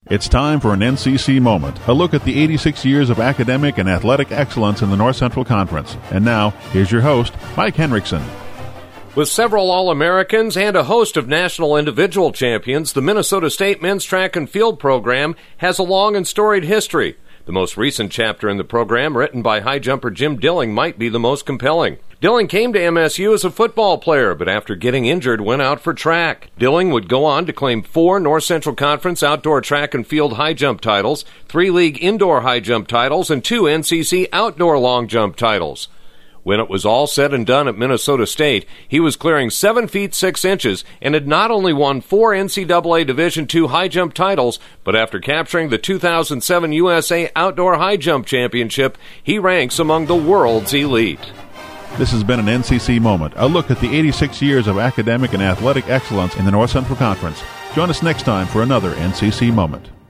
It's time for an NCC Moment, a look at the 86 years of academic and athletic excellence in the North Central Conference. And now, here's your host, Mike Henriksen. With several All-Americans and a host of national individual champions, the Minnesota State men's track and field program has a long and storied history. The most recent chapter in the program, written by high jumper Jim Dilling, might be the most compelling. Dilling came to MSU as a football player, but after getting injured, went out for track. Dilling would go on to claim 4 North Central Conference outdoor track and field high jump titles, 3 league indoor high jump titles, and 2 NCC outdoor long jump titles. When it was all said and done at Minnesota State, he was clearing 7 feet 6 inches and had not only won 4 NCAA Division II high jump titles, but after capturing the 2007 USA Outdoor High Jump Championship, he ranks among the world's elite. This has been an NCC Moment, a look at the 86 years of academic and athletic excellence in the North Central Conference. Join us next time for another NCC Moment.